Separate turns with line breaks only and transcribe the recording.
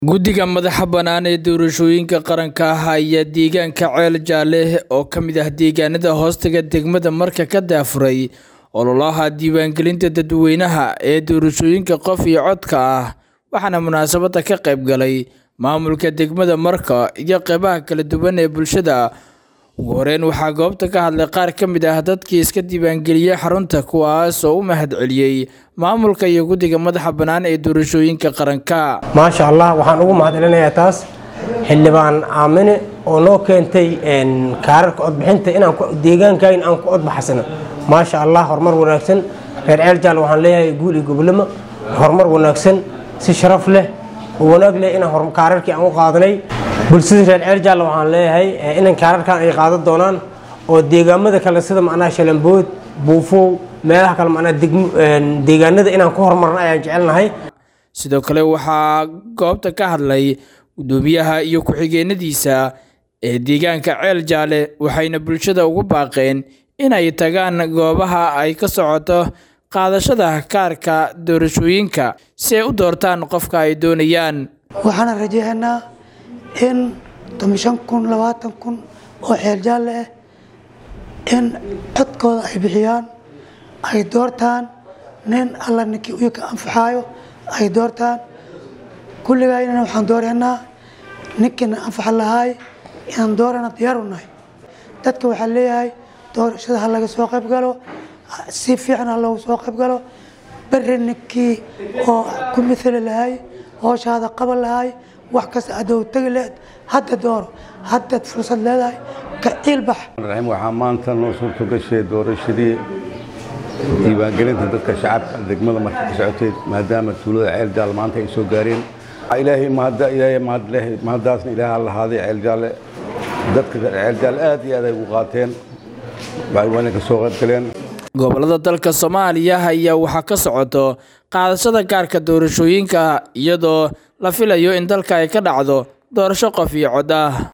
Guddiga madaxa bannaan ee doorashooyinka qaranka ah ayaa deegaanka Ceel Jaalle oo ka mid ah deegaanada hoostaga degmada Marka ka daafuray ololaha diiwaangelinta dadweynaha ee doorashooyinka qof iyo codka ah waxaana munaasabada ka qayb galay maamulka degmada Marka iyo qaybaha kala duwan ee bulshada. Ugu horeyn waxaa goobta ka hadlay qaar ka mid ah dadkii iska diiwaangeliyay xarunta kuwaas oo u mahadceliyay maamulka iyo guddiga madaxa bannaan ee doorashooyinka qaranka.
maasha Allah waxaan ugu mahadcelinayaa taas xildhibaan Aamine oo noo keentay kaararka codbixinta inaan deegaankayn aan ku codbaxsano. maasha Allah horumar wanaagsan reer Ceel Jaalle waxaan leeyahay guul iyo gobolnimo horumar wanaagsan si sharaf leh oo wanaag leh inaan kaararkii aan u qaadanay. bulshada reer Ceel Jaalle waxaan leeyahay inaan kaararkan ay qaadan doonaan oo deegaamada kale sida macnaha Shalambood, Buufo, meelaha kale macnaha deegaanada inaan ku horumarno ayaan jecelnahay.
sidoo kale waxaa goobta ka hadlay gudoomiyaha iyo ku-xigeenadiisa ee deegaanka Ceel Jaalle waxayna bulshada ugu baaqeen inay tagaan goobaha ay ka socoto qaadashada kaarka doorashooyinka si ay u doortaan qofka ay doonayaan.
waxaan rajaynaynaa in 15,000 oo Ceel Jaalle ah in codkooda ay bixiyaan ay doortaan nin alla ninkii u ka anfaxayo ay doortaan. kulligayna waxaan dooraynaa ninkii anfax lahaay inaan doorana diyaar u nahay. dadka waxaa leeyahay doorashada ha laga soo qayb galo si fiican ha loogu soo qayb galo. berri ninkii oo ku mithali lahaay hawshaada qaban lahaay wax kasta adow tagi leed hadda dooro haddaad fursad leedahay ka ciilbax.
waxaa maanta noo suurto gashay doorashadii diiwaangelinta dadka shacabka degmada Marka ka socotay maadaama tuulada Ceel Jaalle maanta ay soo gaareen. ilaahay mahadaasna ilaahay lahaaday Ceel Jaalle dadka Ceel Jaalle aad iyo aad ay ugu qaateen waana ka soo qayb galeen.
gobolada dalka Soomaaliya ayaa waxaa ka socoto qaadashada kaarka doorashooyinka iyadoo la filayo in dalka ay ka dhacdo doorasho qof iyo cod ah.